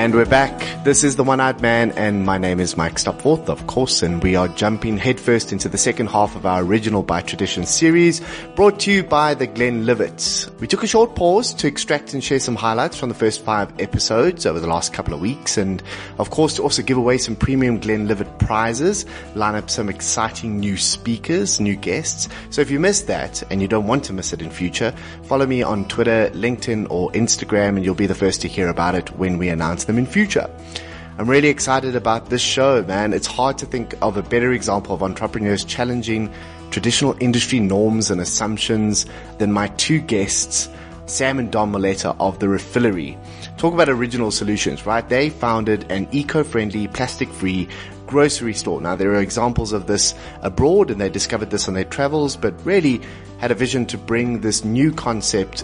And we're back. This is The One-Eyed Man, and my name is Mike Stopforth, of course, and we are jumping headfirst into the second half of our original By Tradition series, brought to you by the Glenlivet. We took a short pause to extract and share some highlights from the first 5 episodes over the last couple of weeks, and of course to also give away some premium Glenlivet prizes, line up some exciting new speakers, new guests. So if you missed that, and you don't want to miss it in future, follow me on Twitter, LinkedIn, or Instagram, and you'll be the first to hear about it when we announce them in future. I'm really excited about this show, man. It's hard to think of a better example of entrepreneurs challenging traditional industry norms and assumptions than my 2 guests, Sam and Dom Moleta of The Refillery. Talk about original solutions, right? They founded an eco-friendly, plastic-free grocery store. Now, there are examples of this abroad, and they discovered this on their travels, but really had a vision to bring this new concept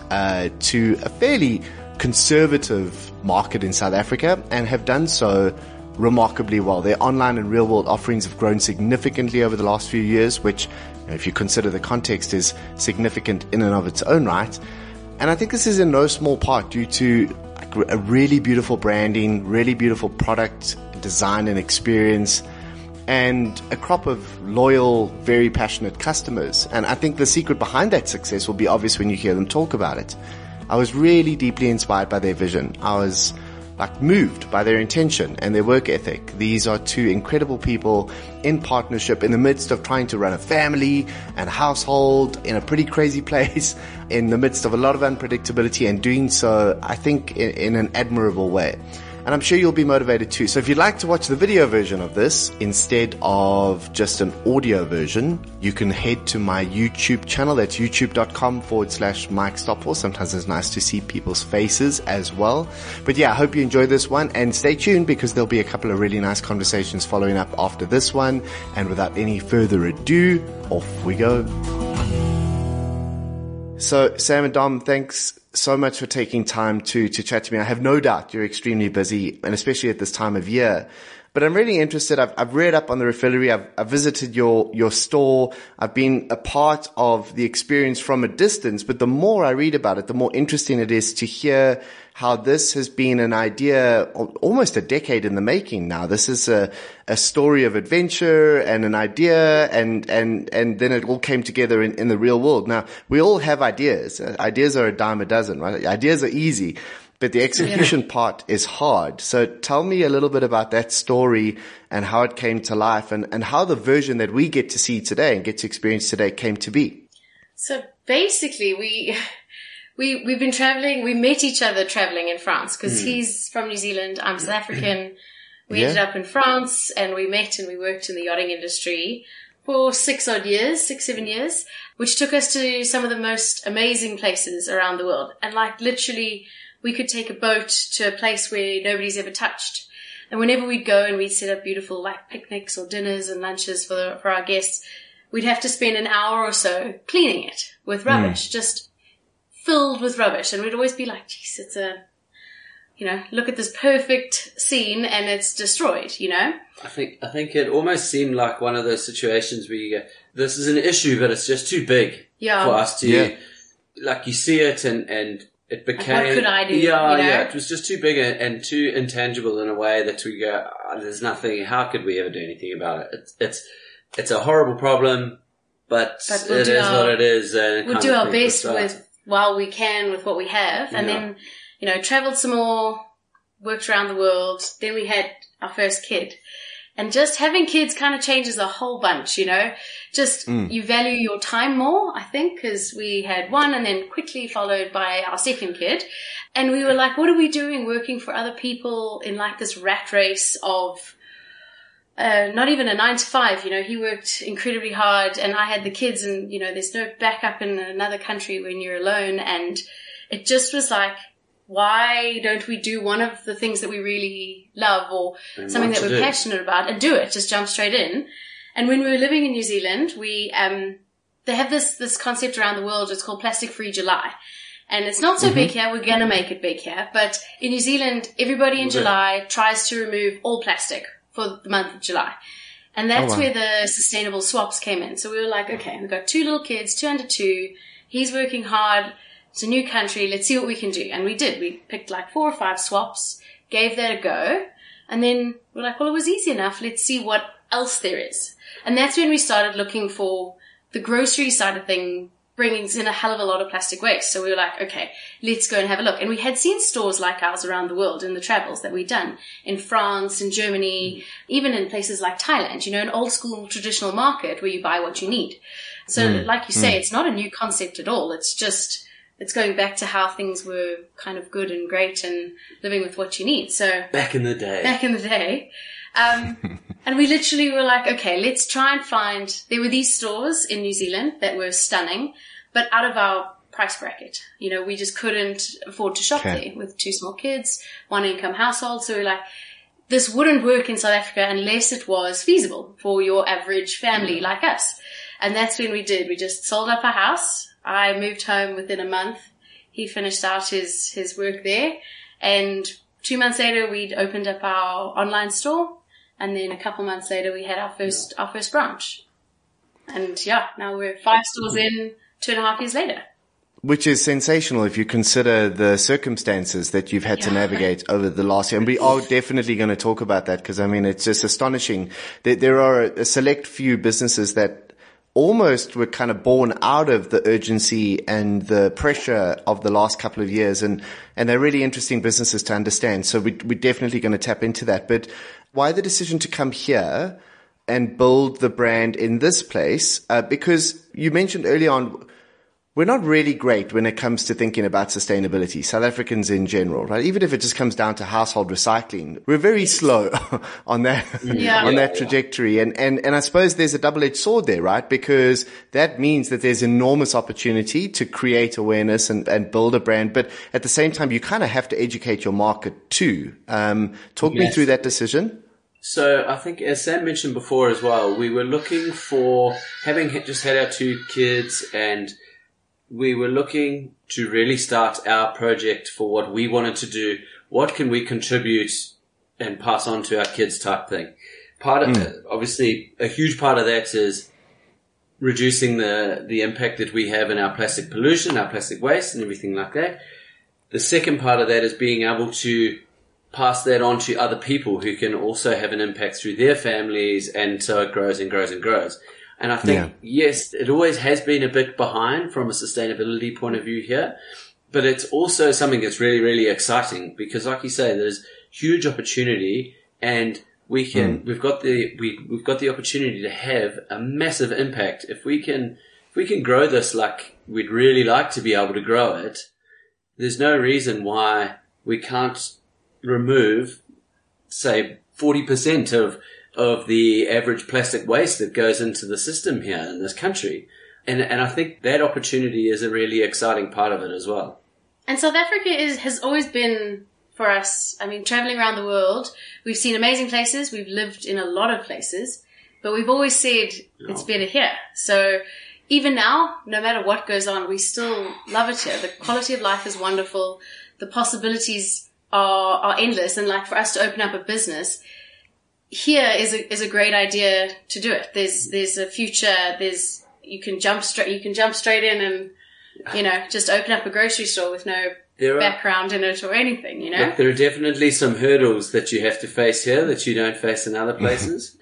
to a fairly conservative market in South Africa, and have done so remarkably well. Their online and real world offerings have grown significantly over the last few years, which, if you consider the context, is significant in and of its own right. And I think this is in no small part due to a really beautiful branding, really beautiful product design and experience, and a crop of loyal, very passionate customers. And I think the secret behind that success will be obvious when you hear them talk about it. I was really deeply inspired by their vision. I was moved by their intention and their work ethic. These are 2 incredible people in partnership in the midst of trying to run a family and household in a pretty crazy place, in the midst of a lot of unpredictability, and doing so, I think, in an admirable way. And I'm sure you'll be motivated too. So if you'd like to watch the video version of this instead of just an audio version, you can head to my YouTube channel. That's youtube.com/Mike Stopforth. Sometimes it's nice to see people's faces as well. But yeah, I hope you enjoy this one, and stay tuned because there'll be a couple of really nice conversations following up after this one. And without any further ado, off we go. So Sam and Dom, thanks so much for taking time to chat to me. I have no doubt you're extremely busy, and especially at this time of year. But I'm really interested. I've read up on The Refillery. I've visited your store. I've been a part of the experience from a distance. But the more I read about it, the more interesting it is to hear how this has been an idea almost a decade in the making now. This is a story of adventure and an idea, and then it all came together in the real world. Now, we all have ideas. Ideas are a dime a dozen, right? Ideas are easy, but the execution part is hard. So tell me a little bit about that story and how it came to life, and how the version that we get to see today and get to experience today came to be. So basically, we've been traveling. We met each other traveling in France because he's from New Zealand. I'm South African. We ended up in France, and we met and we worked in the yachting industry for 7 years, which took us to some of the most amazing places around the world. And literally, we could take a boat to a place where nobody's ever touched. And whenever we'd go and we'd set up beautiful picnics or dinners and lunches for our guests, we'd have to spend an hour or so cleaning it with rubbish, just filled with rubbish. And we'd always be like, geez, it's look at this perfect scene and it's destroyed, I think it almost seemed like one of those situations where you go, this is an issue, but it's just too big for us to, you see it and it became, what could I do? It was just too big and too intangible in a way that we go, there's nothing, how could we ever do anything about it? It's a horrible problem, but we'll it is what it is. We'll do our best while we can with what we have. And then, traveled some more, worked around the world. Then we had our first kid. And just having kids kind of changes a whole bunch, you value your time more, I think, because we had one and then quickly followed by our second kid. And we were like, what are we doing working for other people in this rat race of not even a 9 to 5, he worked incredibly hard and I had the kids and, there's no backup in another country when you're alone. And it just was like, why don't we do one of the things that we really love or something that we're passionate about and do it, just jump straight in. And when we were living in New Zealand, they have this concept around the world. It's called Plastic Free July. And it's not so big here. We're going to make it big here. But in New Zealand, everybody in July tries to remove all plastic for the month of July. And that's where the sustainable swaps came in. So we were like, okay, we've got 2 little kids, 2 under 2. He's working hard. It's a new country. Let's see what we can do. And we did. We picked 4 or 5 swaps, gave that a go. And then we're like, well, it was easy enough. Let's see what else there is. And that's when we started looking for the grocery side of things, brings in a hell of a lot of plastic waste. So we were like, okay, let's go and have a look. And we had seen stores like ours around the world in the travels that we'd done in France, in Germany, even in places like Thailand, an old school traditional market where you buy what you need. So like you say, it's not a new concept at all. It's just, it's going back to how things were kind of good and great and living with what you need. So back in the day. And we literally were like, okay, let's try and find, there were these stores in New Zealand that were stunning, but out of our price bracket. We just couldn't afford to shop there with 2 small kids, 1 income household. So we're like, this wouldn't work in South Africa unless it was feasible for your average family like us. And that's when we did. We just sold up our house. I moved home within a month. He finished out his work there. And 2 months later, we'd opened up our online store. And then a couple months later, we had our first branch. And now we're 5 stores in, 2.5 years later. Which is sensational if you consider the circumstances that you've had to navigate over the last year. And we are definitely going to talk about that because, it's just astonishing that there are a select few businesses that almost were kind of born out of the urgency and the pressure of the last couple of years. And they're really interesting businesses to understand. So we're definitely going to tap into that. But why the decision to come here and build the brand in this place? Because you mentioned early on, we're not really great when it comes to thinking about sustainability, South Africans in general, right? Even if it just comes down to household recycling, we're very slow on that, on that trajectory. And I suppose there's a double-edged sword there, right? Because that means that there's enormous opportunity to create awareness and build a brand. But at the same time, you kind of have to educate your market too. Talk me through that decision. So I think, as Sam mentioned before as well, we were looking for, having just had our 2 kids, and we were looking to really start our project for what we wanted to do. What can we contribute and pass on to our kids type thing? Part of obviously, a huge part of that is reducing the impact that we have in our plastic pollution, our plastic waste and everything like that. The second part of that is being able to pass that on to other people who can also have an impact through their families, and so it grows and grows and grows. And I think, yes, it always has been a bit behind from a sustainability point of view here, but it's also something that's really, really exciting because, like you say, there's huge opportunity, and we've got the opportunity to have a massive impact. If we can grow this like we'd really like to be able to grow it, there's no reason why we can't remove, say, 40% of the average plastic waste that goes into the system here in this country. And I think that opportunity is a really exciting part of it as well. And South Africa has always been, for us, traveling around the world, we've seen amazing places, we've lived in a lot of places, but we've always said it's better here. So even now, no matter what goes on, we still love it here. The quality of life is wonderful. The possibilities are endless. And like for us to open up a business, here is a great idea to do it. There's a future. You can jump straight in and, just open up a grocery store with no background in it or anything, Look, there are definitely some hurdles that you have to face here that you don't face in other places.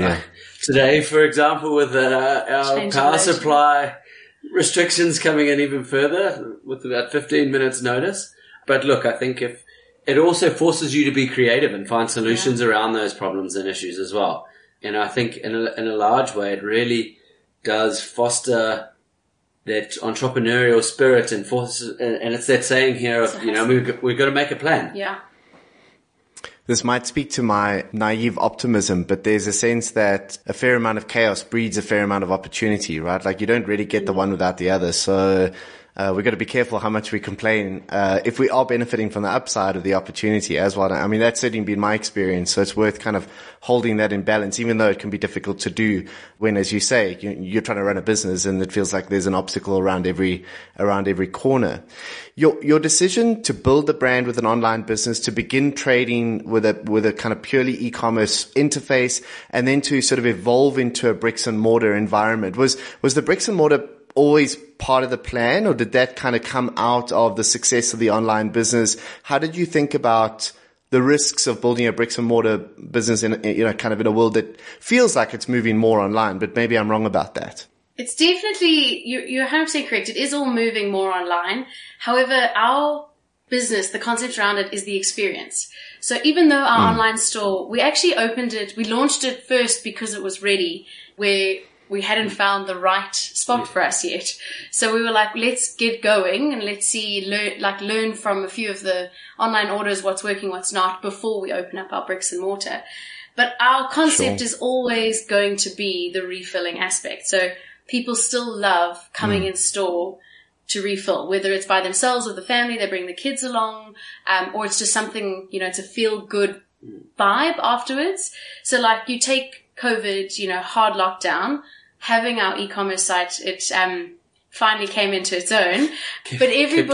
Today, for example, with our power supply restrictions coming in even further with about 15 minutes notice. But look, I think if it also forces you to be creative and find solutions around those problems and issues as well. And I think in a large way, it really does foster that entrepreneurial spirit and forces, and it's that saying here of, we've got to make a plan. Yeah. This might speak to my naive optimism, but there's a sense that a fair amount of chaos breeds a fair amount of opportunity, right? Like you don't really get the one without the other. So we've got to be careful how much we complain if we are benefiting from the upside of the opportunity as well. That's certainly been my experience. So it's worth kind of holding that in balance, even though it can be difficult to do when, as you say, you're trying to run a business and it feels like there's an obstacle around every corner. Your decision to build the brand with an online business, to begin trading with a kind of purely e-commerce interface, and then to sort of evolve into a bricks and mortar environment, was the bricks and mortar always part of the plan, or did that kind of come out of the success of the online business? How did you think about the risks of building a bricks and mortar business in, you know, kind of in a world that feels like it's moving more online, but maybe I'm wrong about that. It's definitely, you're 100% correct. It is all moving more online. However, our business, the concept around it is the experience. So even though our online store, we actually we launched it first because it was ready, where we hadn't found the right spot for us yet. So we were like, let's get going and let's learn from a few of the online orders, what's working, what's not, before we open up our bricks and mortar. But our concept is always going to be the refilling aspect. So people still love coming in store to refill, whether it's by themselves or the family, they bring the kids along, or it's just something, you know, it's a feel good vibe afterwards. So like you take COVID, you know, hard lockdown, having our e-commerce site, it finally came into its own. But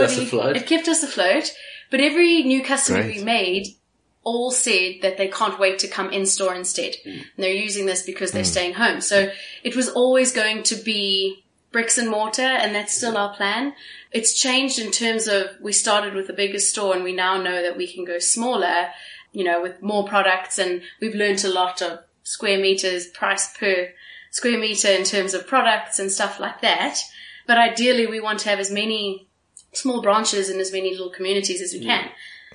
it kept us afloat. But every new customer we made all said that they can't wait to come in store instead. And they're using this because they're staying home. So it was always going to be bricks and mortar, and that's still our plan. It's changed in terms of we started with a bigger store and we now know that we can go smaller, you know, with more products, and we've learned a lot of square meters, price per square meter in terms of products and stuff like that. But ideally we want to have as many small branches and as many little communities as we can,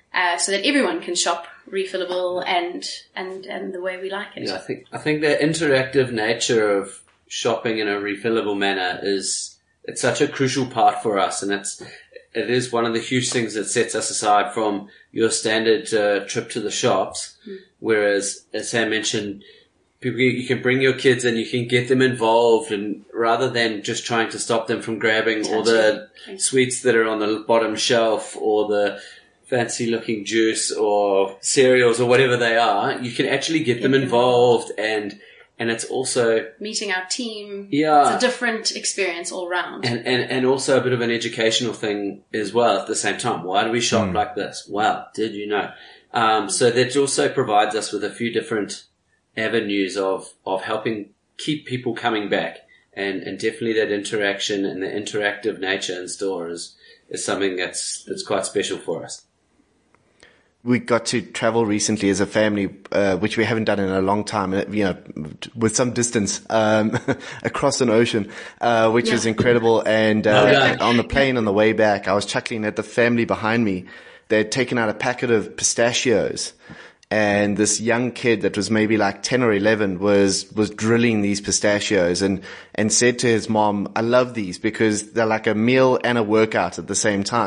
so that everyone can shop refillable and the way we like it. Yeah, I think the interactive nature of shopping in a refillable manner it's such a crucial part for us, and it is one of the huge things that sets us aside from your standard trip to the shops. Whereas, as Sam mentioned, you can bring your kids and you can get them involved, and rather than just trying to stop them from grabbing all the sweets that are on the bottom shelf or the fancy looking juice or cereals or whatever they are, you can actually get them involved, and it's also meeting our team. Yeah. It's a different experience all round. And also a bit of an educational thing as well at the same time. Why do we shop like this? Wow, did you know? So that also provides us with a few different avenues of helping keep people coming back. And definitely that interaction and the interactive nature in store is something that's quite special for us. We got to travel recently as a family, which we haven't done in a long time, you know, with some distance, across an ocean, which is incredible. And, on the plane on the way back, I was chuckling at the family behind me. They had taken out a packet of pistachios, and this young kid that was maybe like 10 or 11 was drilling these pistachios and said to his mom, I love these because they're like a meal and a workout at the same time.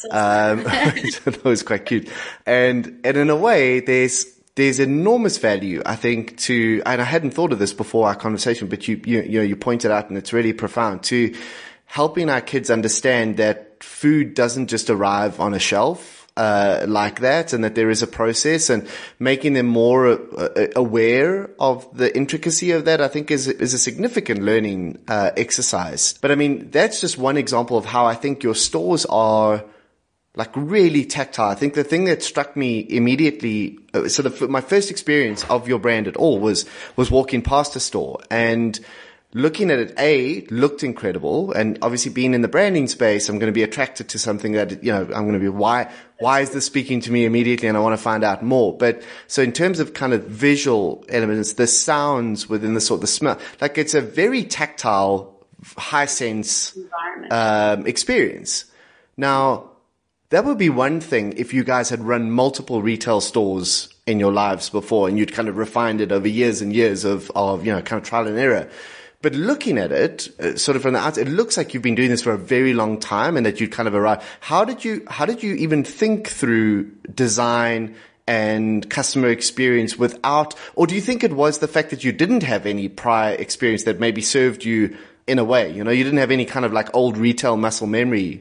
That was quite cute. And in a way, there's enormous value, I think, and I hadn't thought of this before our conversation, but you pointed out, and it's really profound, to helping our kids understand that food doesn't just arrive on a shelf, like that, and that there is a process, and making them more aware of the intricacy of that, I think is a significant learning exercise. But I mean, that's just one example of how I think your stores are like really tactile. I think the thing that struck me immediately, my first experience of your brand at all was walking past a store and looking at it, looked incredible, and obviously being in the branding space, I'm going to be attracted to something that, you know, I'm going to be, why is this speaking to me immediately, and I want to find out more. But so in terms of kind of visual elements, the sounds within the smell, like it's a very tactile, high sense experience. Now, that would be one thing if you guys had run multiple retail stores in your lives before and you'd kind of refined it over years and years of, you know, kind of trial and error. But looking at it, sort of from the outside, it looks like you've been doing this for a very long time and that you kind of arrived. How did you even think through design and customer experience without, or do you think it was the fact that you didn't have any prior experience that maybe served you in a way? You know, you didn't have any kind of like old retail muscle memory.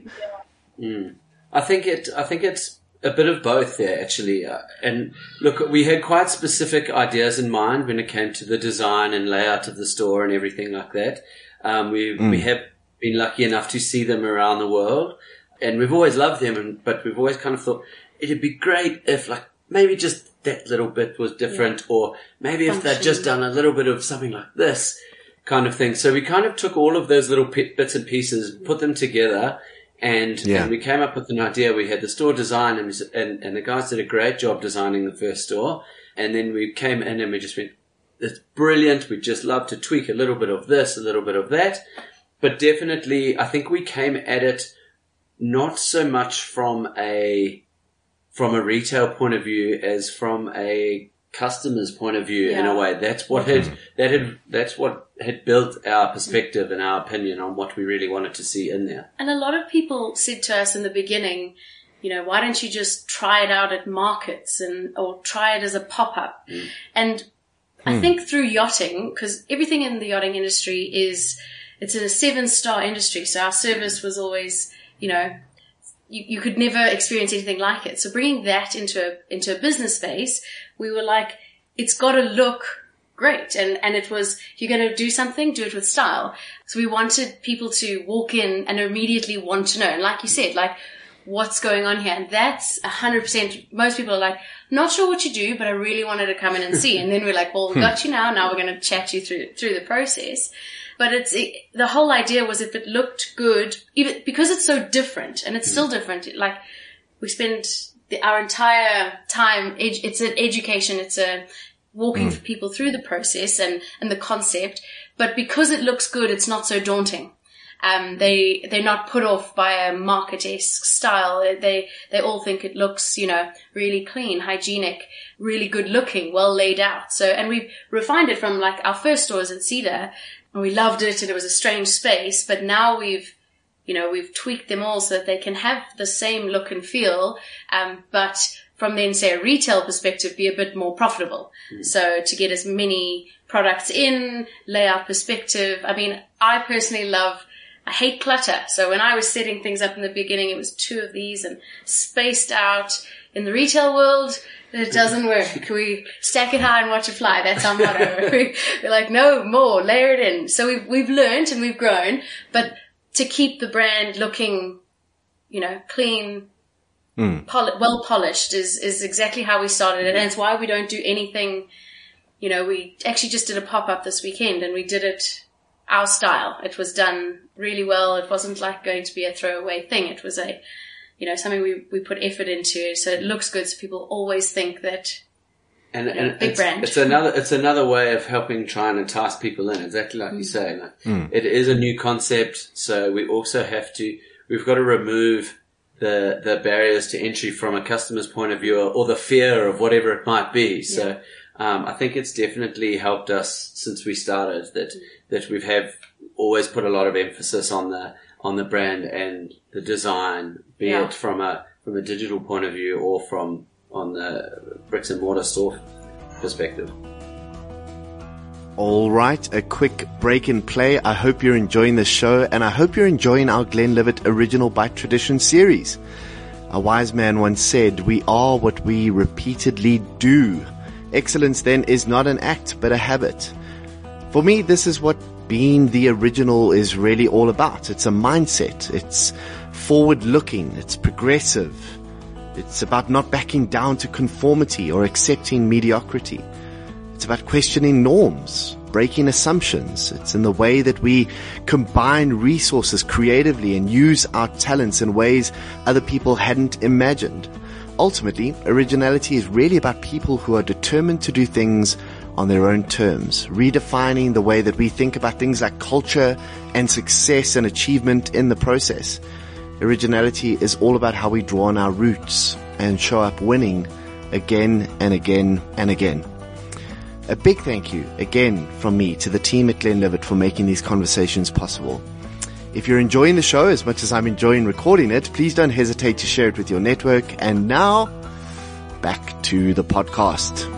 I think it's a bit of both there, actually. And look, we had quite specific ideas in mind when it came to the design and layout of the store and everything like that. We have been lucky enough to see them around the world, and we've always loved them, but we've always kind of thought it'd be great if like maybe just that little bit was different, or maybe if they'd just done a little bit of something like this kind of thing. So we kind of took all of those little bits and pieces, put them together, And we came up with an idea. We had the store design, and the guys did a great job designing the first store. And then we came in and we just went, it's brilliant. We'd just love to tweak a little bit of this, a little bit of that. But definitely, I think we came at it not so much from a retail point of view as from a customer's point of view in a way. That's what had built our perspective and our opinion on what we really wanted to see in there. And a lot of people said to us in the beginning, why don't you just try it out at markets or try it as a pop-up? And I think through yachting, because everything in the yachting industry it's a 7-star industry. So our service was always, you could never experience anything like it. So bringing that into a business space, we were like, it's got to look great. And it was, if you're going to do something, do it with style. So we wanted people to walk in and immediately want to know. And like you said, what's going on here? And that's 100%. Most people are like, not sure what you do, but I really wanted to come in and see. And then we're like, well, we got you now. Now we're going to chat you through the process. But the whole idea was if it looked good, even because it's so different, and it's still different. Like we spend our entire time. It's an education. It's a walking people through the process and the concept. But because it looks good, it's not so daunting. They're not put off by a market-esque style. They all think it looks, really clean, hygienic, really good looking, well laid out. So, and we've refined it from our first stores at Cedar. And we loved it, and it was a strange space, but now we've tweaked them all so that they can have the same look and feel, but from then, say, a retail perspective, be a bit more profitable. So to get as many products in, layout perspective. I mean, I personally I hate clutter. So when I was setting things up in the beginning, it was 2 of these and spaced out. In the retail world, it doesn't work. We stack it high and watch it fly. That's our motto. We're like, no, more, layer it in. So we've learned and we've grown, but to keep the brand looking, clean, well polished is exactly how we started it. And it's why we don't do anything, we actually just did a pop-up this weekend and we did it our style. It was done really well. It wasn't like going to be a throwaway thing. It was something we put effort into, so it looks good. So people always think that, big brand. It's another way of helping try and entice people in. Exactly like you say. It is a new concept, so we also we've got to remove the barriers to entry from a customer's point of view, or the fear of whatever it might be. So, I think it's definitely helped us since we started that we have always put a lot of emphasis on the brand and the design, be it from a digital point of view or on the bricks and mortar store perspective. All right, a quick break and play. I hope you're enjoying this show, and I hope you're enjoying our Glenlivet Original Bite Tradition series. A wise man once said, "We are what we repeatedly do." Excellence then is not an act, but a habit. For me, this is what being the original is really all about. It's a mindset. It's forward-looking. It's progressive. It's about not backing down to conformity or accepting mediocrity. It's about questioning norms, breaking assumptions. It's in the way that we combine resources creatively and use our talents in ways other people hadn't imagined. Ultimately, originality is really about people who are determined to do things on their own terms, redefining the way that we think about things like culture and success and achievement in the process. Originality is all about how we draw on our roots and show up winning again and again and again. A big thank you again from me to the team at Glenlivet for making these conversations possible. If you're enjoying the show as much as I'm enjoying recording it, please don't hesitate to share it with your network. And now, back to the podcast.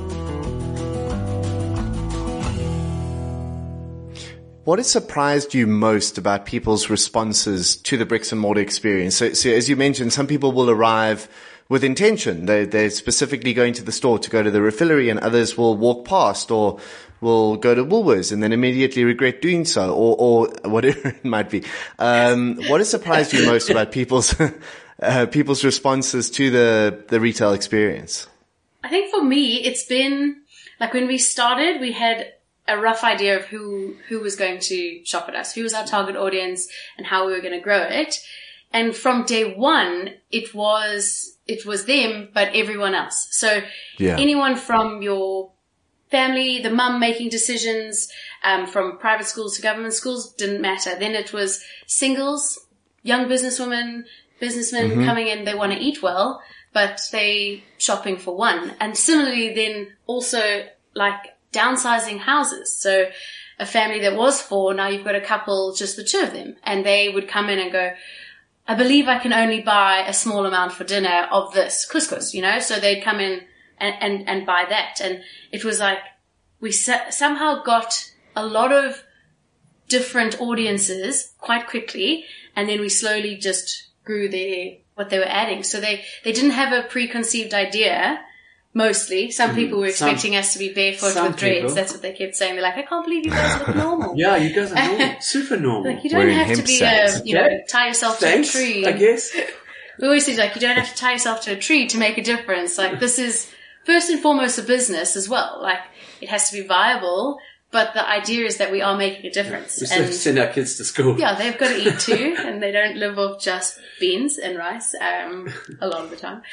What has surprised you most about people's responses to the bricks and mortar experience? So as you mentioned, some people will arrive with intention. They're specifically going to the store to go to the refillery, and others will walk past or will go to Woolworths and then immediately regret doing so, or whatever it might be. What has surprised you most about people's responses to the retail experience? I think for me, it's been like when we started, we had a rough idea of who was going to shop at us, who was our target audience and how we were going to grow it. And from day one, it was them, but everyone else. So anyone from your family, the mum making decisions, from private schools to government schools, didn't matter. Then it was singles, young businesswomen, businessmen coming in, they want to eat well, but they shopping for one. And similarly then also like downsizing houses. So a family that was 4, now you've got a couple, just the 2 of them. And they would come in and go, I believe I can only buy a small amount for dinner of this couscous, So they'd come in and buy that. And it was like we somehow got a lot of different audiences quite quickly. And then we slowly just grew what they were adding. So they didn't have a preconceived idea. Mostly. Some people were expecting us to be barefoot with dreads. People. That's what they kept saying. They're like, I can't believe you guys look normal. Yeah, you guys are normal. Super normal. Like, you don't have to be tie yourself to a tree. I guess. We always say, like, you don't have to tie yourself to a tree to make a difference. Like, this is first and foremost a business as well. Like, it has to be viable, but the idea is that we are making a difference. We still send our kids to school. Yeah, they've got to eat too, and they don't live off just beans and rice, a lot of the time.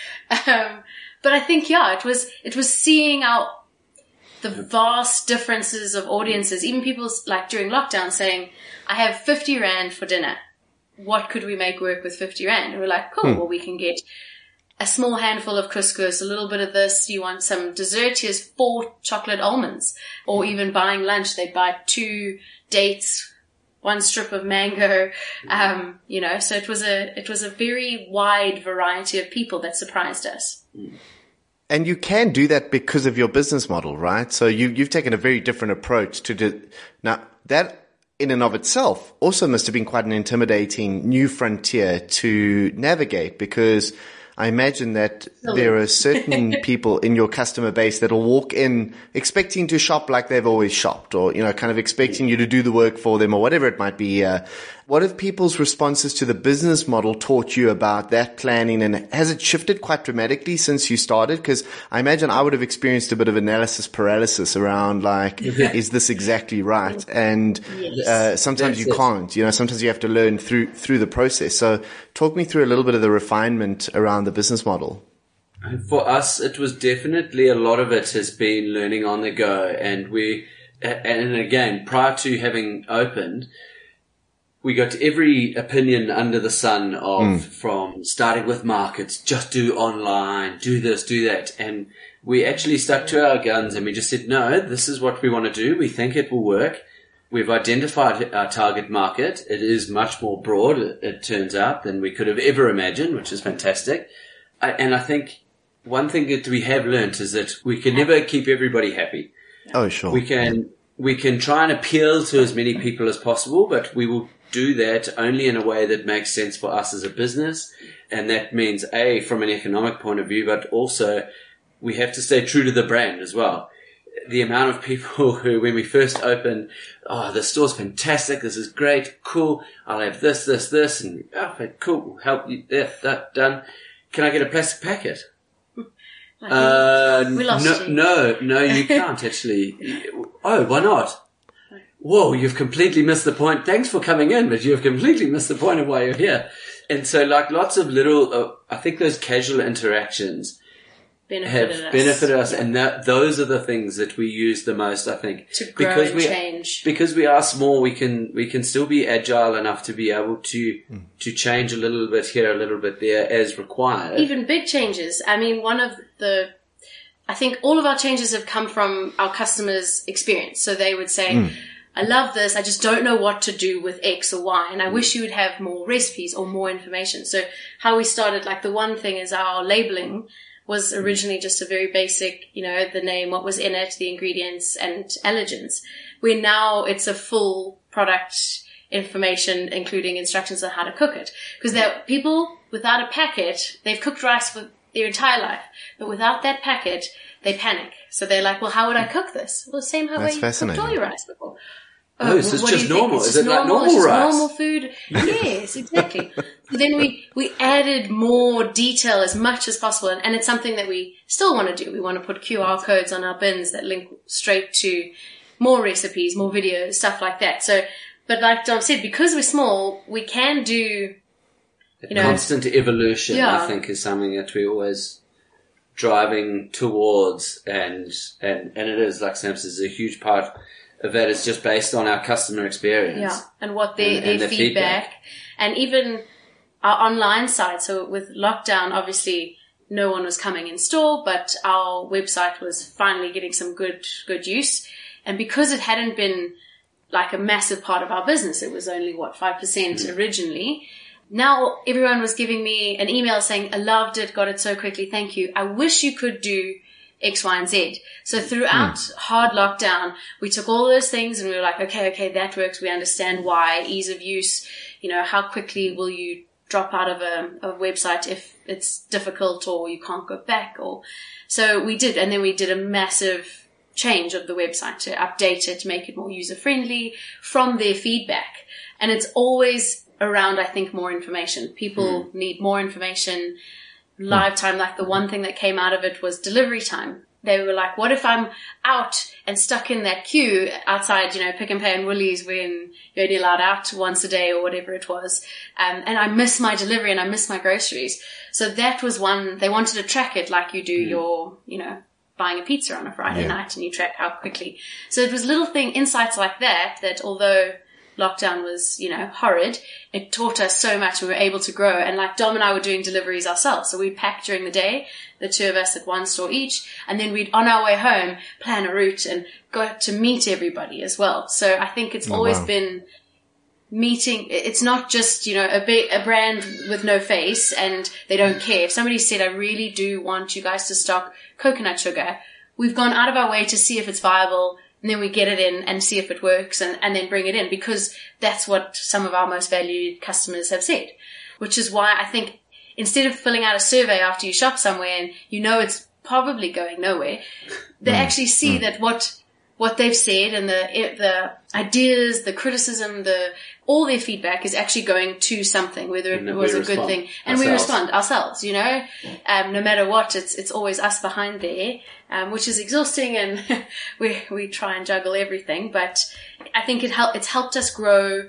But I think, it was seeing out the vast differences of audiences, even people like during lockdown saying, I have 50 Rand for dinner. What could we make work with 50 Rand? And we're like, cool, well, we can get a small handful of couscous, a little bit of this. You want some dessert? Here's 4 chocolate almonds. Or even buying lunch, they buy 2 dates, 1 strip of mango, so it was a very wide variety of people that surprised us. And you can do that because of your business model, right? So you've taken a very different approach now that in and of itself also must have been quite an intimidating new frontier to navigate, because I imagine that there are certain people in your customer base that will walk in expecting to shop like they've always shopped, or, kind of expecting you to do the work for them or whatever it might be. What have people's responses to the business model taught you about that planning, and has it shifted quite dramatically since you started? Because I imagine I would have experienced a bit of analysis paralysis around like, is this exactly right? And sometimes you can't, sometimes you have to learn through the process. So talk me through a little bit of the refinement around the business model. For us, it was definitely a lot of it has been learning on the go. And again, prior to having opened, we got every opinion under the sun from starting with markets, just do online, do this, do that. And we actually stuck to our guns and we just said, no, this is what we want to do. We think it will work. We've identified our target market. It is much more broad, it turns out, than we could have ever imagined, which is fantastic. And I think one thing that we have learnt is that we can never keep everybody happy. Oh, sure. We can try and appeal to as many people as possible, but we will do that only in a way that makes sense for us as a business. And that means, from an economic point of view, but also we have to stay true to the brand as well. The amount of people who, when we first opened, the store's fantastic, this is great, cool, I'll have this, and cool, we'll help you, that, done. Can I get a plastic packet? We lost you. No, you can't actually. Oh, why not? Whoa, you've completely missed the point. Thanks for coming in, but you've completely missed the point of why you're here. And so like lots of little, I think those casual interactions benefited us. And those are the things that we use the most, I think. To grow and change. Because we are small, we can still be agile enough to be able to change a little bit here, a little bit there as required. Even big changes. I mean, I think all of our changes have come from our customers' experience. So they would say, I love this. I just don't know what to do with X or Y. And I wish you would have more recipes or more information. So how we started, like the one thing is our labeling was originally just a very basic, the name, what was in it, the ingredients and allergens. Where now it's a full product information, including instructions on how to cook it. Because there are people without a packet, they've cooked rice for their entire life. But without that packet, they panic. So they're like, well, how would I cook this? Well, the same way you cooked all your rice before. Is this just normal? Is it like normal rice? Normal food? Yes, exactly. So then we added more detail as much as possible, and it's something that we still want to do. We want to put QR codes on our bins that link straight to more recipes, more videos, stuff like that. So, but like Dom said, because we're small, we can do constant evolution, Yeah. I think, is something that we're always driving towards, and it is, like Sam says, a huge part of that is just based on our customer experience. Yeah, and what their feedback. And even our online site. So with lockdown, obviously no one was coming in store, but our website was finally getting some good use. And because it hadn't been like a massive part of our business, it was only 5% originally. Now everyone was giving me an email saying, I loved it, got it so quickly, thank you. I wish you could do X, Y, and Z. So throughout hard lockdown, we took all those things and we were like, okay, that works. We understand why, ease of use, how quickly will you drop out of a website if it's difficult or you can't go back, so we did. And then we did a massive change of the website to update it, to make it more user friendly from their feedback. And it's always around, I think, more information. People need more information. Live time, like the one thing that came out of it was delivery time. They were like, what if I'm out and stuck in that queue outside, Pick and Pay and Woolies when you're only allowed out once a day or whatever it was. And I miss my delivery and I miss my groceries. So that was one, they wanted to track it like you do your, buying a pizza on a Friday night and you track how quickly. So it was little insights like that although lockdown was, horrid, it taught us so much. We were able to grow. And like Dom and I were doing deliveries ourselves. So we'd pack during the day, the two of us at one store each. And then we'd, on our way home, plan a route and go to meet everybody as well. So I think it's always been meeting. It's not just, a brand with no face and they don't care. If somebody said, I really do want you guys to stock coconut sugar, we've gone out of our way to see if it's viable. And then we get it in and see if it works and then bring it in, because that's what some of our most valued customers have said, which is why I think instead of filling out a survey after you shop somewhere and it's probably going nowhere, they actually see that what they've said and the ideas, the criticism, all their feedback is actually going to something, whether it was a good thing. And we respond ourselves, no matter what, it's always us behind there, which is exhausting, and we try and juggle everything. But I think it's helped us grow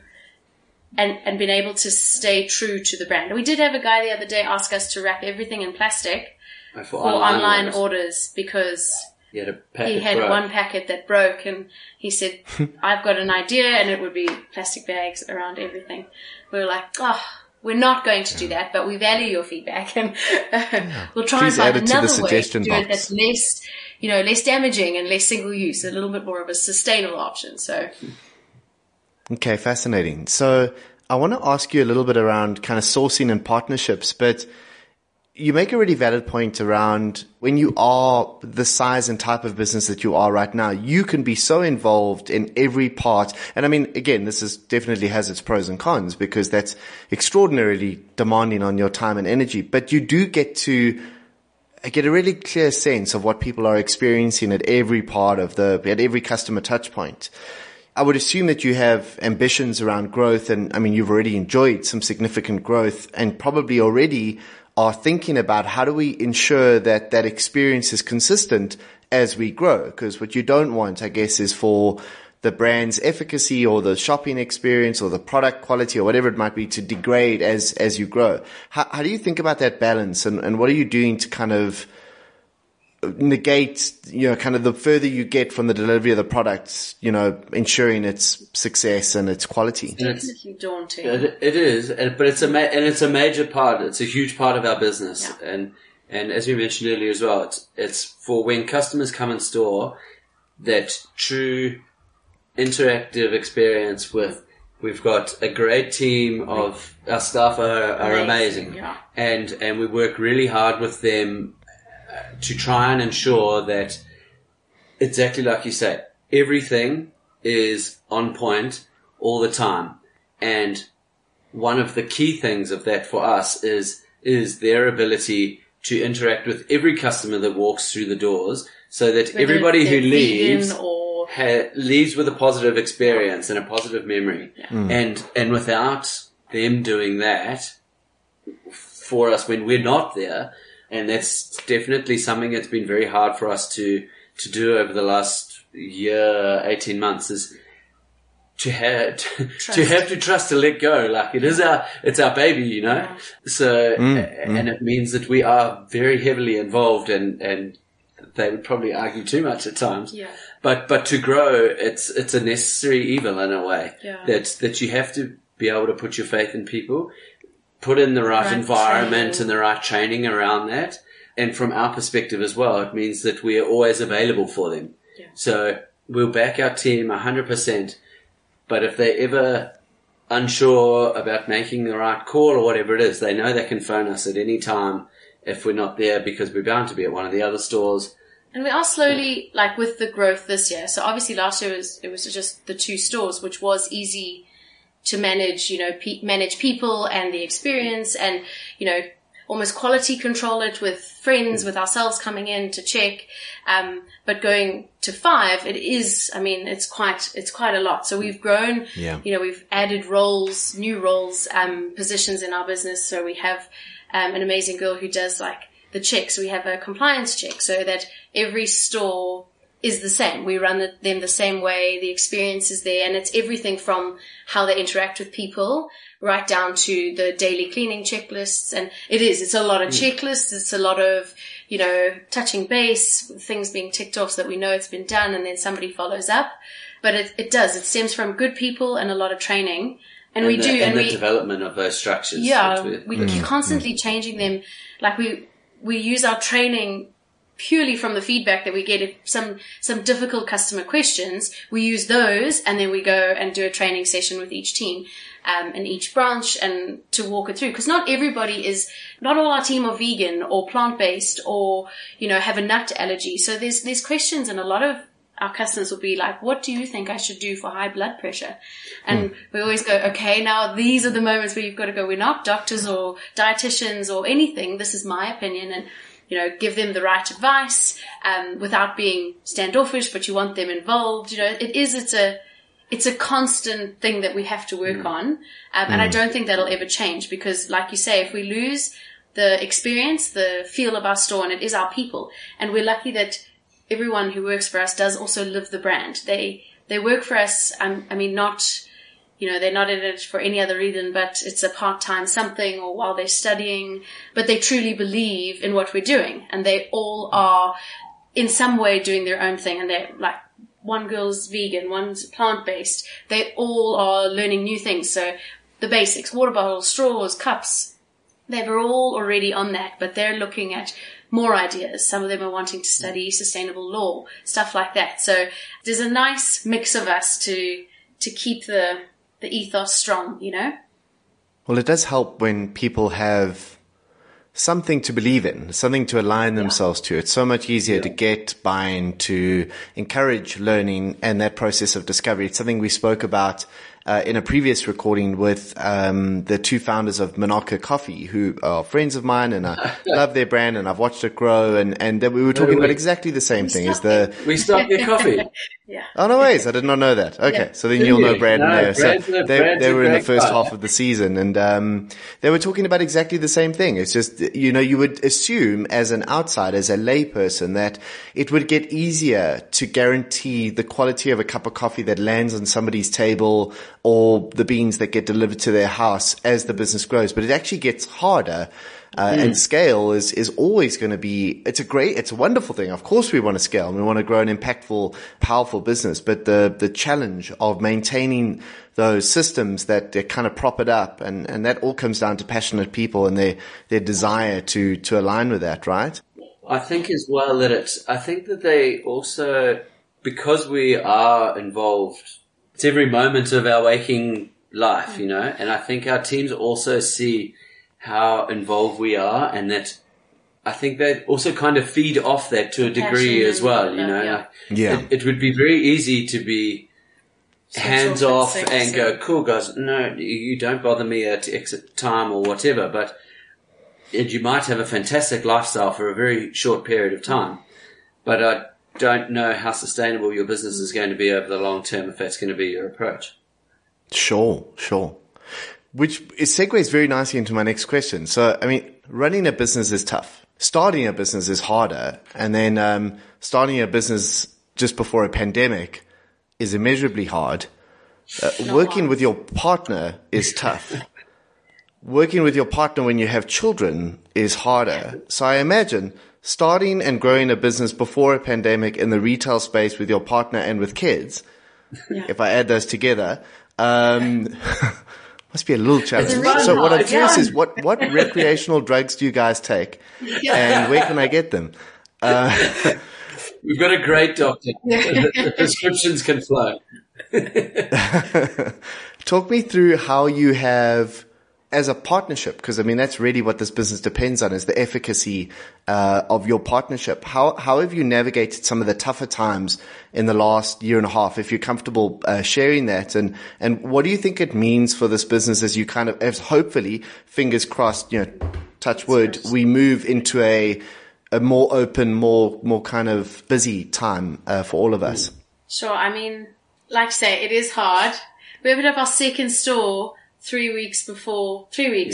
and been able to stay true to the brand. We did have a guy the other day ask us to wrap everything in plastic for online orders because he had one packet that broke, and he said, I've got an idea, and it would be plastic bags around everything. We were like, we're not going to do that, but we value your feedback, and we'll try and find another way to do it that's less, less damaging and less single use, a little bit more of a sustainable option. So, okay, fascinating. So I want to ask you a little bit around kind of sourcing and partnerships, but you make a really valid point around when you are the size and type of business that you are right now, you can be so involved in every part. And I mean, again, this definitely has its pros and cons because that's extraordinarily demanding on your time and energy, but you do get a really clear sense of what people are experiencing at every part at every customer touch point. I would assume that you have ambitions around growth, and I mean, you've already enjoyed some significant growth and probably already are thinking about how do we ensure that experience is consistent as we grow? Because what you don't want, I guess, is for the brand's efficacy or the shopping experience or the product quality or whatever it might be to degrade as you grow. How do you think about that balance, and what are you doing to kind of negate, kind of the further you get from the delivery of the products, ensuring its success and its quality? It's daunting. It is, but it's a major part. It's a huge part of our business, and as we mentioned earlier as well, it's for when customers come in store, that true interactive experience with. We've got a great team of our staff are amazing, and we work really hard with them to try and ensure that, exactly like you say, everything is on point all the time. And one of the key things of that for us is their ability to interact with every customer that walks through the doors, so that everybody who leaves leaves with a positive experience and a positive memory. And without them doing that for us when we're not there, and that's definitely something that's been very hard for us to do over the last year, 18 months, is to have to trust to let go. Like it's our baby, you know. Yeah. So and it means that we are very heavily involved, and they would probably argue too much at times. Yeah. But to grow, it's a necessary evil in a way. Yeah. That you have to be able to put your faith in people, put in the right environment and the right training around that. And from our perspective as well, it means that we are always available for them. Yeah. So we'll back our team 100%. But if they're ever unsure about making the right call or whatever it is, they know they can phone us at any time if we're not there, because we're bound to be at one of the other stores. And we are slowly, like with the growth this year. So obviously last year it was just the 2 stores, which was easy to manage, you know, manage people and the experience, and, you know, almost quality control it with friends, with ourselves coming in to check. But going to 5, it is, I mean, it's quite a lot. So we've grown, you know, we've added roles, new roles, positions in our business. So we have, an amazing girl who does like the checks. We have a compliance check so that every store is the same. We run them the same way. The experience is there, and it's everything from how they interact with people right down to the daily cleaning checklists. And it's a lot of checklists. It's a lot of, you know, touching base, things being ticked off so that we know it's been done, and then somebody follows up. But it stems from good people and a lot of training. And we the development of those structures. Yeah, we're constantly changing them. Like we use our training purely from the feedback that we get. If some difficult customer questions, we use those, and then we go and do a training session with each team, and each branch, and to walk it through. Because not all our team are vegan or plant-based or, you know, have a nut allergy. So there's questions, and a lot of our customers will be like, what do you think I should do for high blood pressure? And we always go, okay, now these are the moments where you've got to go, we're not doctors or dietitians or anything. This is my opinion. And, you know, give them the right advice, without being standoffish, but you want them involved. You know, it's a constant thing that we have to work on. And I don't think that'll ever change, because like you say, if we lose the experience, the feel of our store, and it is our people, and we're lucky that everyone who works for us does also live the brand. They work for us. I mean, not, you know, they're not in it for any other reason, but it's a part-time something, or while they're studying, but they truly believe in what we're doing, and they all are in some way doing their own thing. And they're like, one girl's vegan, one's plant-based. They all are learning new things. So the basics, water bottles, straws, cups, they were all already on that, but they're looking at more ideas. Some of them are wanting to study sustainable law, stuff like that. So there's a nice mix of us to keep the ethos strong, you know? Well, it does help when people have something to believe in, something to align themselves to. It's so much easier to get buy-in, to encourage learning and that process of discovery. It's something we spoke about in a previous recording with the 2 founders of Monaco Coffee, who are friends of mine, and I love their brand, and I've watched it grow, and we were talking about exactly the same thing as we stopped their coffee. Yeah. Oh, no ways. I did not know that. Okay. So then you'll know Brad and Leo. So they were in the first half of the season, and they were talking about exactly the same thing. It's just, you know, you would assume as an outsider, as a lay person, that it would get easier to guarantee the quality of a cup of coffee that lands on somebody's table, or the beans that get delivered to their house as the business grows. But it actually gets harder. And scale is always going to be, it's a wonderful thing. Of course we want to scale, and we want to grow an impactful, powerful business. But the challenge of maintaining those systems that kind of prop it up, and that all comes down to passionate people and their desire to align with that, right? I think as well I think that they also, because we are involved, it's every moment of our waking life, you know, and I think our teams also see how involved we are, and that I think they also kind of feed off that to a degree as well, you know. It would be very easy to be hands off and go, cool guys, no, you don't bother me at exit time or whatever, but you might have a fantastic lifestyle for a very short period of time, but I don't know how sustainable your business is going to be over the long term if that's going to be your approach. Sure. Which segues very nicely into my next question. So, I mean, running a business is tough. Starting a business is harder. And then starting a business just before a pandemic is immeasurably hard. Working with your partner is tough. Working with your partner when you have children is harder. So I imagine starting and growing a business before a pandemic in the retail space with your partner and with kids, if I add those together, must be a little challenge. So what I'm curious is what recreational drugs do you guys take, and where can I get them? We've got a great doctor. The prescriptions can flow. Talk me through how you have, as a partnership, because I mean that's really what this business depends on, is the efficacy of your partnership. How have you navigated some of the tougher times in the last year and a half, if you're comfortable sharing that, and what do you think it means for this business as you kind of, as hopefully, fingers crossed, touch wood, we move into a more open, more kind of busy time for all of us? Sure. I mean, like I say, it is hard. We opened up our second store 3 weeks before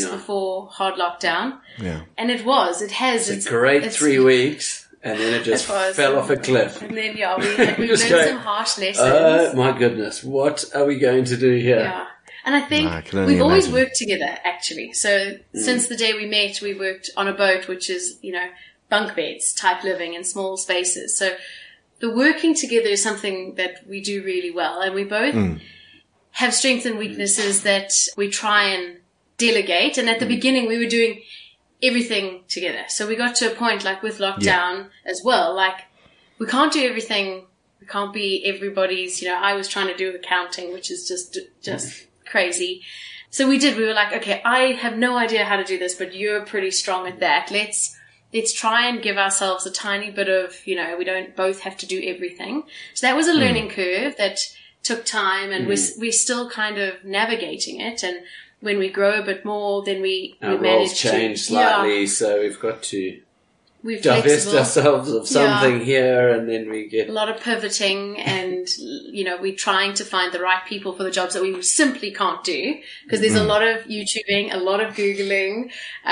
hard lockdown. Yeah. And it's a great 3 weeks, and then it just fell off a cliff. And then, we learned some harsh lessons. Oh my goodness, what are we going to do here? Yeah. And I think we've always worked together, actually. So since the day we met, we worked on a boat, which is, bunk beds type living in small spaces. So the working together is something that we do really well. And we both have strengths and weaknesses that we try and delegate. And at the beginning, we were doing everything together. So we got to a point, like with lockdown as well, like we can't do everything. We can't be everybody's, I was trying to do accounting, which is just crazy. So we were like, okay, I have no idea how to do this, but you're pretty strong at that. Let's try and give ourselves a tiny bit of, we don't both have to do everything. So that was a learning curve that took time, and we're still kind of navigating it. And when we grow a bit more, then we manage to change slightly. So we've got to divest ourselves of something here, and then we get a lot of pivoting, and we're trying to find the right people for the jobs that we simply can't do, because there's a lot of YouTubing, a lot of Googling.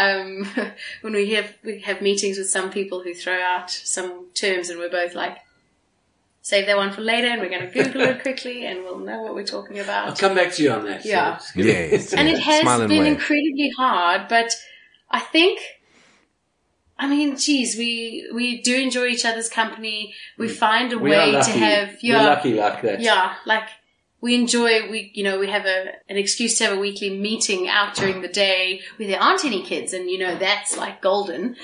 When we have meetings with some people who throw out some terms, and we're both like, save that one for later, and we're going to Google it quickly, and we'll know what we're talking about. I'll come back to you on that. Yeah. So and it has been incredibly hard, but I think, we do enjoy each other's company. We find a way to have, we're lucky like that. Yeah, like we enjoy, we have an excuse to have a weekly meeting out during the day where there aren't any kids, and that's like golden.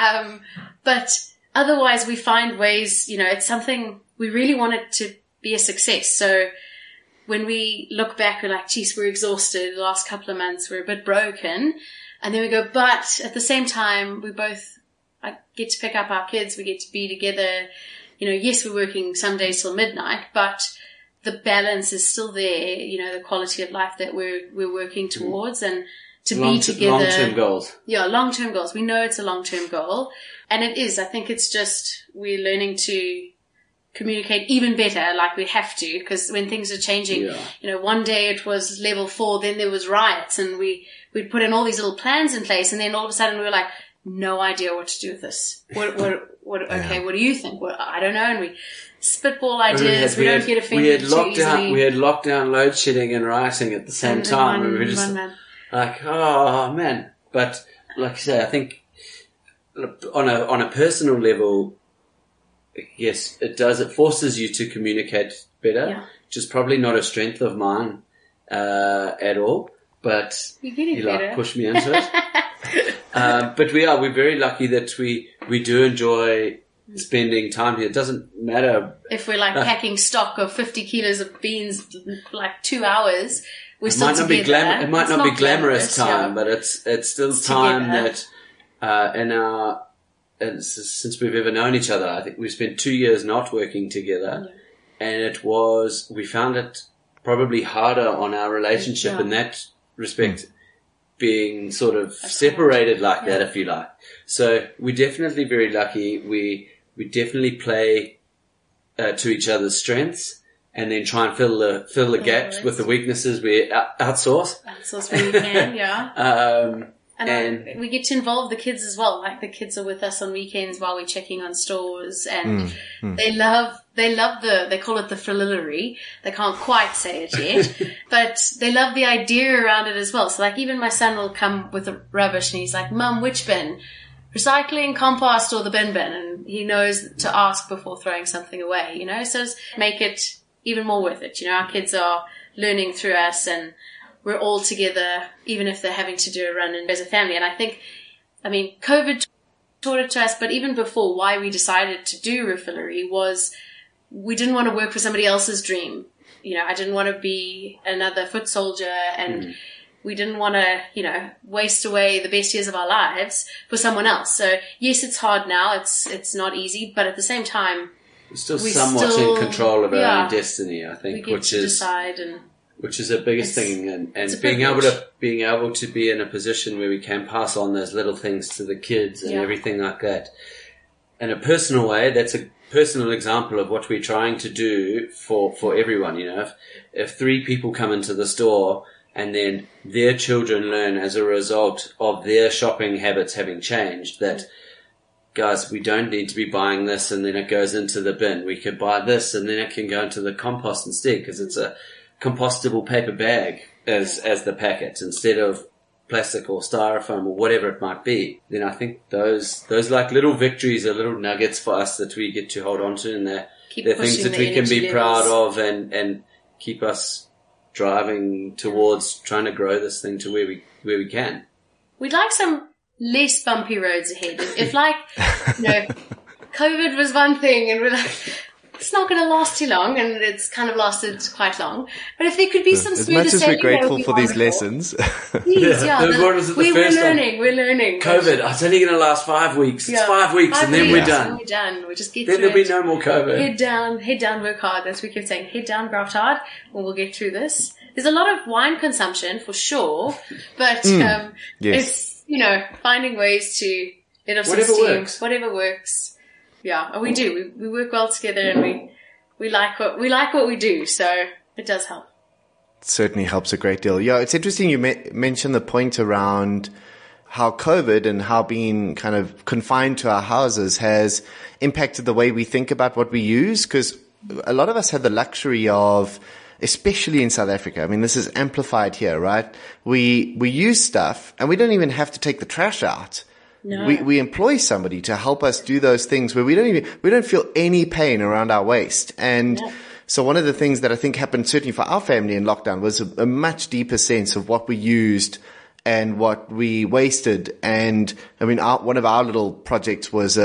But otherwise we find ways, it's something we really want it to be a success. So when we look back, we're like, geez, we're exhausted. The last couple of months, we're a bit broken. And then we go, but at the same time, we both get to pick up our kids. We get to be together. Yes, we're working some days till midnight, but the balance is still there. The quality of life that we're working towards, and to be together. Long-term goals. Yeah, long-term goals. We know it's a long-term goal. And it is. I think it's just we're learning to communicate even better, like we have to, because when things are changing, one day it was level 4, then there was riots, and we'd put in all these little plans in place, and then all of a sudden we were like, no idea what to do with this. What do you think? Well, I don't know. And we spitball ideas. We don't get offended too easily. We had lockdown, load shedding, and rioting at the same time. And we were just like, oh man. But like I say, I think on a personal level, yes, it does. It forces you to communicate better, which is probably not a strength of mine at all. But you push me into it. But we're very lucky that we do enjoy spending time here. It doesn't matter if we're packing stock of 50 kilos of beans, 2 hours. We're still together. It might not be glamorous time, but it's still time that since we've ever known each other, I think we've spent 2 years not working together, and we found it probably harder on our relationship in that respect, being sort of separated like that, if you like. So we're definitely very lucky. We definitely play to each other's strengths, and then try and fill the gaps with the weaknesses we outsource. Outsource when we can, And we get to involve the kids as well. Like the kids are with us on weekends while we're checking on stores, and they love they call it the frillillery. They can't quite say it yet, but they love the idea around it as well. So like even my son will come with the rubbish and he's like, Mum, which bin? Recycling, compost, or the bin? And he knows to ask before throwing something away, you know, so make it even more worth it. You know, our kids are learning through us, and we're all together, even if they're having to do a run as a family. And I mean, COVID taught it to us, but even before, why we decided to do Refillery was we didn't want to work for somebody else's dream. You know, I didn't want to be another foot soldier, and we didn't want to, you know, waste away the best years of our lives for someone else. So yes, it's hard now. It's not easy, but at the same time, we're still somewhat in control of our own destiny, I think, we get to decide, and which is the biggest thing, and being able to be in a position where we can pass on those little things to the kids and everything like that. In a personal way, that's a personal example of what we're trying to do for everyone. You know, if 3 people come into the store and then their children learn as a result of their shopping habits having changed that, guys, we don't need to be buying this and then it goes into the bin. We could buy this and then it can go into the compost instead, because it's a compostable paper bag as the packet instead of plastic or styrofoam or whatever it might be. Then I think those like little victories are little nuggets for us that we get to hold on to, and they're things that we can be proud of and keep us driving towards trying to grow this thing to where we can. We'd like some less bumpy roads ahead. If like, you know, COVID was one thing and we're like, it's not going to last too long, and it's kind of lasted quite long. But if there could be some smoother sailing, as much as we're grateful for these lessons. Please, we're learning. COVID, I was only going to last 5 weeks. It's 5 weeks and then we're done. We're done. We just get then through there'll it. be no more COVID. Head down, work hard. That's what we keep saying. Head down, graft hard, and we'll get through this. There's a lot of wine consumption for sure, but it's, you know, finding ways to let off some steam. Whatever works. Yeah, and we do. We work well together, and we like what we do. So it does help. It certainly helps a great deal. Yeah, it's interesting you mentioned the point around how COVID and how being kind of confined to our houses has impacted the way we think about what we use. Because a lot of us had the luxury of, especially in South Africa, I mean, this is amplified here, right? We use stuff and we don't even have to take the trash out. No. We employ somebody to help us do those things where we don't feel any pain around our waist. And so one of the things that I think happened certainly for our family in lockdown was a much deeper sense of what we used and what we wasted. And I mean, one of our little projects was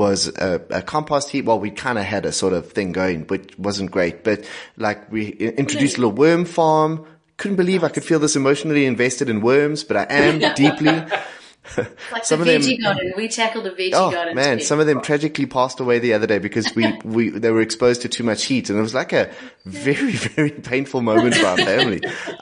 a compost heap. Well, we kind of had a sort of thing going, which wasn't great, but like we introduced a little worm farm. Couldn't believe I could feel this emotionally invested in worms, but I am deeply. Like some the veggie garden. We tackled a veggie garden. Oh man, too. Some of them tragically passed away the other day because they were exposed to too much heat, and it was like a very, very painful moment for our family.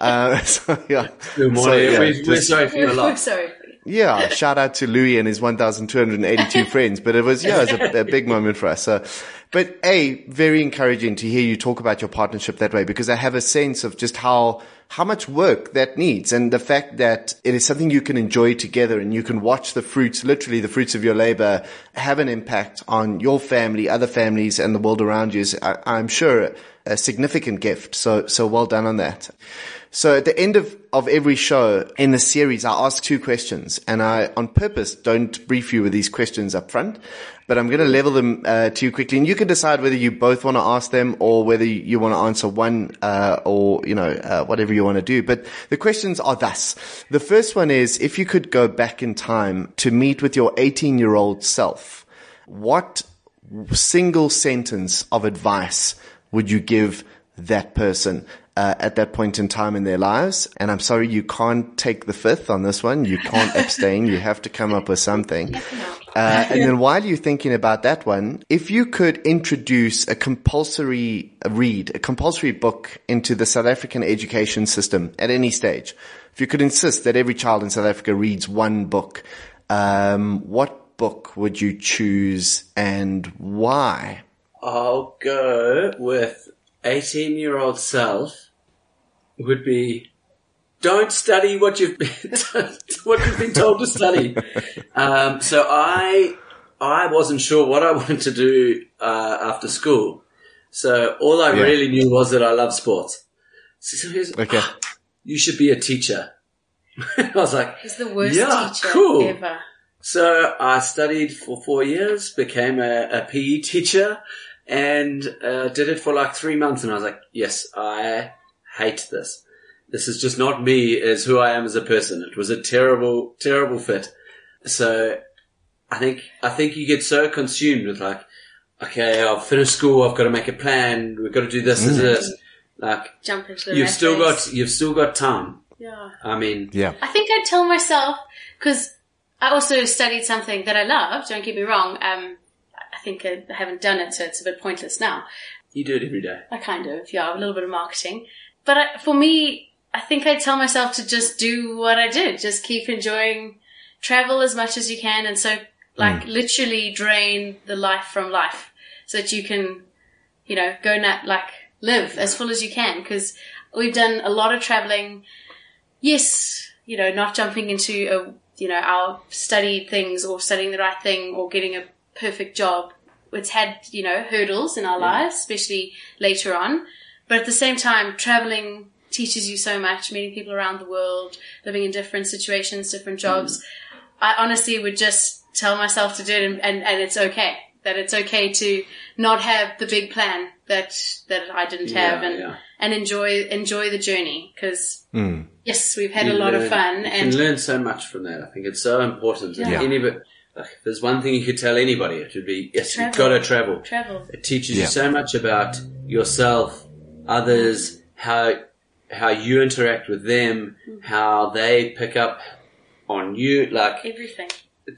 We're sorry for your loss. Yeah, shout out to Louis and his 1,282 friends, but it was a big moment for us. But very encouraging to hear you talk about your partnership that way, because I have a sense of just how much work that needs, and the fact that it is something you can enjoy together and you can watch the fruits, literally the fruits of your labor, have an impact on your family, other families, and the world around you is, I'm sure, a significant gift. So well done on that. So at the end of every show in the series, I ask 2 questions, and I, on purpose, don't brief you with these questions up front, but I'm going to level them to you quickly, and you can decide whether you both want to ask them or whether you want to answer one, or, whatever you want to do. But the questions are thus. The first one is, if you could go back in time to meet with your 18-year-old self, what single sentence of advice would you give that person at that point in time in their lives? And I'm sorry, you can't take the fifth on this one. You can't abstain. You have to come up with something. And then while you're thinking about that one, if you could introduce a compulsory book into the South African education system at any stage, if you could insist that every child in South Africa reads one book, what book would you choose and why? I'll go with 18-year-old self would be don't study what you've been told to study. So I wasn't sure what I wanted to do after school. So all I really knew was that I love sports. So he was, Okay. you should be a teacher. I was like, He's the worst teacher ever. So I studied for 4 years, became a PE teacher, and did it for like 3 months. And I was like, yes, I hate this. This is just not me as who I am as a person. It was a terrible, terrible fit. So I think you get so consumed with like, okay, I've finished school, I've got to make a plan, we've got to do this. Like, jump into the you've still got time. Yeah. I mean, I think I tell myself, because I also studied something that I love, don't get me wrong. I think I haven't done it, so it's a bit pointless now. you do it every day. I kind of, a little bit of marketing. But for me, I think I tell myself to just do what I did. Just keep enjoying travel as much as you can. And so, literally drain the life from life so that you can, go live as full as you can. Because we've done a lot of traveling. Yes, not jumping into our studied things or studying the right thing or getting a perfect job. It's had, hurdles in our lives, especially later on. But at the same time, traveling teaches you so much, meeting people around the world, living in different situations, different jobs. I honestly would just tell myself to do it, and it's okay. That it's okay to not have the big plan that I didn't have, and enjoy the journey. Because yes, we've had a lot of fun, you and can learn so much from that. I think it's so important. If there's one thing you could tell anybody, it would be yes, you've got to travel. It teaches you so much about yourself, others, how you interact with them, how they pick up on you, like everything.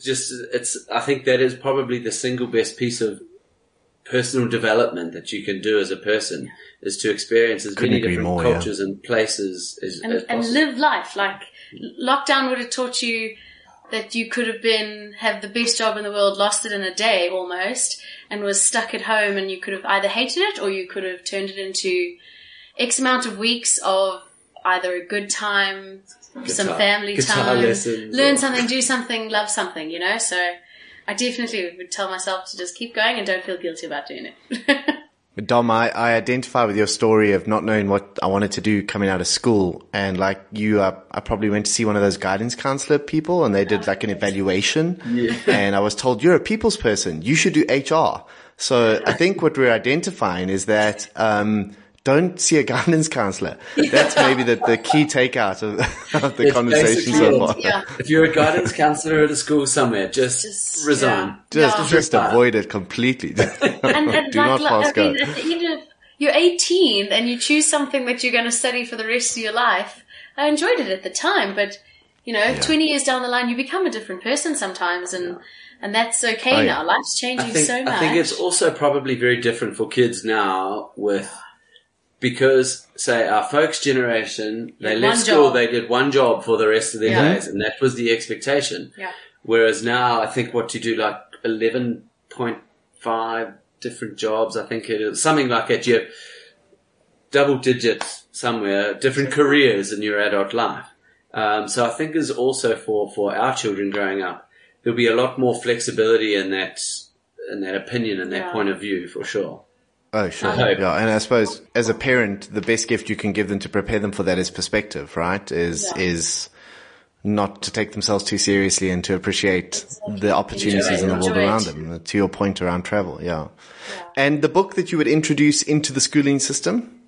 I think that is probably the single best piece of personal development that you can do as a person, is to experience as many different cultures and places as possible. And live life. Like, lockdown would have taught you that you could have the best job in the world, lost it in a day almost, and was stuck at home, and you could have either hated it or you could have turned it into X amount of weeks of either a good time, some family time, learn something, do something, love something, So I definitely would tell myself to just keep going and don't feel guilty about doing it. Dom, I identify with your story of not knowing what I wanted to do coming out of school. And like you, I probably went to see one of those guidance counselor people, and they did like an evaluation. Yeah. And I was told, you're a people's person. You should do HR. So I think what we're identifying is that, don't see a guidance counselor. That's maybe the key takeout of the conversation so far. Yeah. If you're a guidance counselor at a school somewhere, just resign. Just avoid it completely. And do not pass go. At the end of, you're 18 and you choose something that you're going to study for the rest of your life. I enjoyed it at the time, but 20 years down the line, you become a different person sometimes, and that's okay now. Life's changing so much. I think it's also probably very different for kids now because, say, our folks' generation, they left school, they did one job for the rest of their days, and that was the expectation. Yeah. Whereas now, I think what you do, like 11.5 different jobs, I think it is, something like that. You have double digits somewhere, different careers in your adult life. So I think is also for our children growing up, there'll be a lot more flexibility in that opinion and that point of view, for sure. Oh, sure. Yeah. And I suppose as a parent, the best gift you can give them to prepare them for that is perspective, right? Is not to take themselves too seriously and to appreciate the opportunities in the world around them. To your point around travel. Yeah. And the book that you would introduce into the schooling system?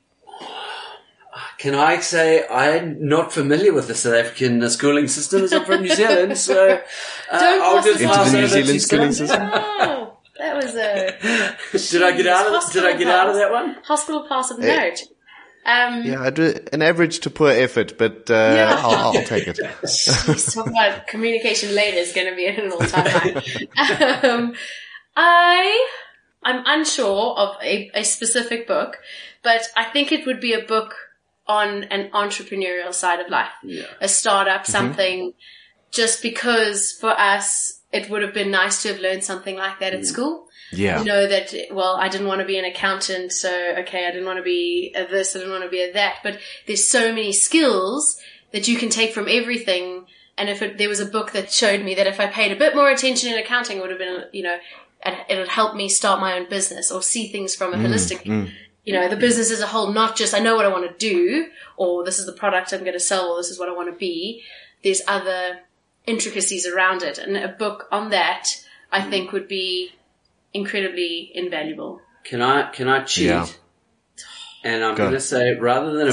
Can I say I'm not familiar with the South African schooling system as I'm from New Zealand, so I'll just into the New Zealand schooling system. Oh. That was Did I get out of that one? Hospital pass of note. I do an average to poor effort, but I'll take it. Jeez, talk about communication later is going to be an all-time high. I'm unsure of a specific book, but I think it would be a book on an entrepreneurial side of life, a startup, something. Just because for us, it would have been nice to have learned something like that at school. Yeah. You know that, well, I didn't want to be an accountant, so, okay, I didn't want to be a this, I didn't want to be a that, but there's so many skills that you can take from everything, and if there was a book that showed me that if I paid a bit more attention in accounting, it would have been, you know, and it would help me start my own business or see things from a holistic, you know, the business as a whole, not just I know what I want to do, or this is the product I'm going to sell, or this is what I want to be. There's other intricacies around it, and a book on that, I think, would be incredibly invaluable. Can I cheat? Yeah. And I'm going to say, rather than a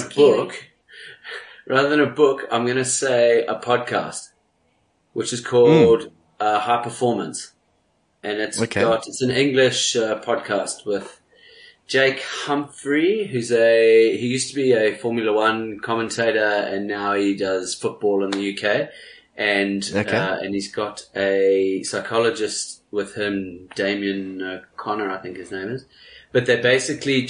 book, I'm going to say a podcast, which is called High Performance. And it's an English podcast with Jake Humphrey, he used to be a Formula One commentator, and now he does football in the UK. And he's got a psychologist with him, Damien Connor, I think his name is. But they're basically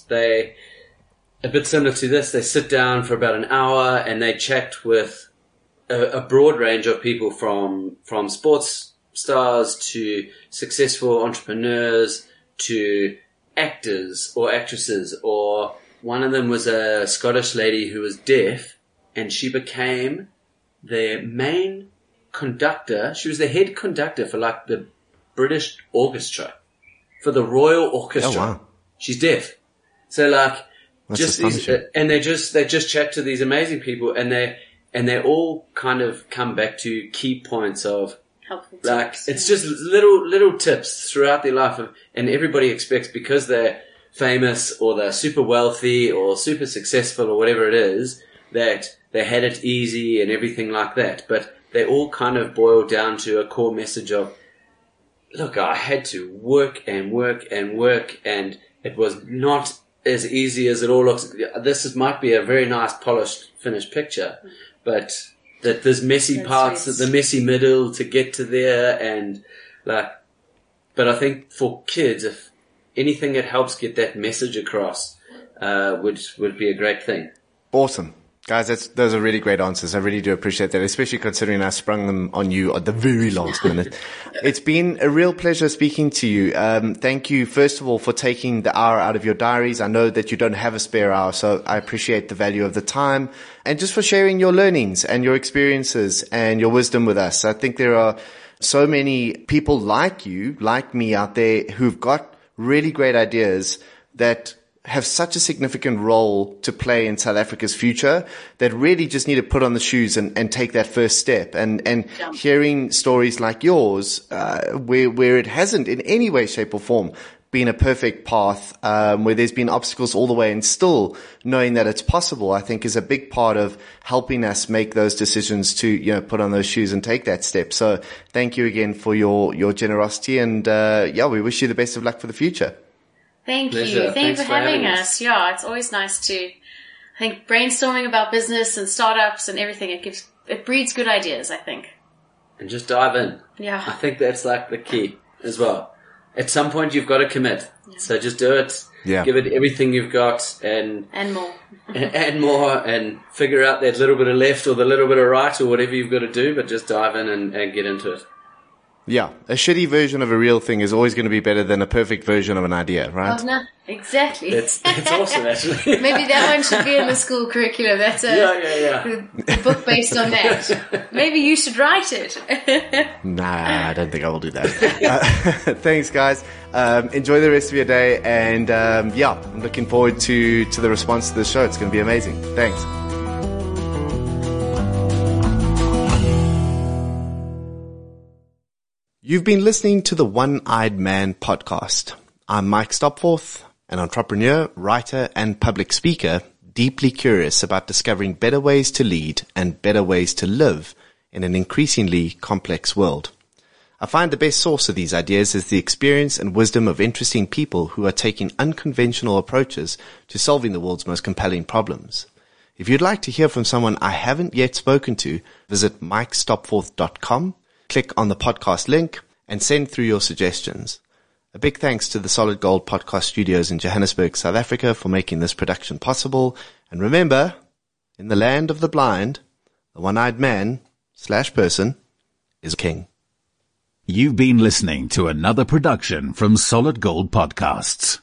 a bit similar to this. They sit down for about an hour and they chat with a broad range of people from sports stars to successful entrepreneurs to actors or actresses, or one of them was a Scottish lady who was deaf, and she became the main conductor. She was the head conductor for like the British Orchestra, for the Royal Orchestra. Oh, wow. She's deaf. So like, that's just these, and they just chat to these amazing people, and they all kind of come back to key points of, helpful like, tips. it's just little tips throughout their life, and everybody expects, because they're famous or they're super wealthy or super successful or whatever it is, that they had it easy and everything like that. But they all kind of boil down to a core message of, look, I had to work and work and work, and it was not as easy as it all looks. Might be a very nice, polished, finished picture, but that there's messy parts, the messy middle to get to there, and like, but I think for kids, if anything that helps get that message across, would be a great thing. Awesome. Guys, those are really great answers. I really do appreciate that, especially considering I sprung them on you at the very last minute. It's been a real pleasure speaking to you. Thank you, first of all, for taking the hour out of your diaries. I know that you don't have a spare hour, so I appreciate the value of the time, and just for sharing your learnings and your experiences and your wisdom with us. I think there are so many people like you, like me out there, who've got really great ideas that have such a significant role to play in South Africa's future, that really just need to put on the shoes and take that first step. And hearing stories like yours, where it hasn't in any way, shape or form been a perfect path, where there's been obstacles all the way, and still knowing that it's possible, I think is a big part of helping us make those decisions to, you know, put on those shoes and take that step. So thank you again for your generosity, and we wish you the best of luck for the future. Thank you. Thank you for having us. Yeah, it's always nice to, I think, brainstorming about business and startups and everything. It breeds good ideas, I think. And just dive in. Yeah. I think that's like the key as well. At some point you've got to commit. Yeah. So just do it. Yeah. Give it everything you've got, and more. and more, and figure out that little bit of left or the little bit of right or whatever you've got to do, but just dive in and get into it. Yeah, a shitty version of a real thing is always going to be better than a perfect version of an idea, right? Oh, no, exactly. That's awesome, actually. Maybe that one should be in the school curriculum. That's a book based on that. Maybe you should write it. Nah, I don't think I will do that. Thanks, guys. Enjoy the rest of your day, and I'm looking forward to the response to the show. It's going to be amazing. Thanks. You've been listening to the One-Eyed Man podcast. I'm Mike Stopforth, an entrepreneur, writer, and public speaker, deeply curious about discovering better ways to lead and better ways to live in an increasingly complex world. I find the best source of these ideas is the experience and wisdom of interesting people who are taking unconventional approaches to solving the world's most compelling problems. If you'd like to hear from someone I haven't yet spoken to, visit mikestopforth.com. Click on the podcast link and send through your suggestions. A big thanks to the Solid Gold Podcast Studios in Johannesburg, South Africa for making this production possible. And remember, in the land of the blind, the one-eyed man / person is king. You've been listening to another production from Solid Gold Podcasts.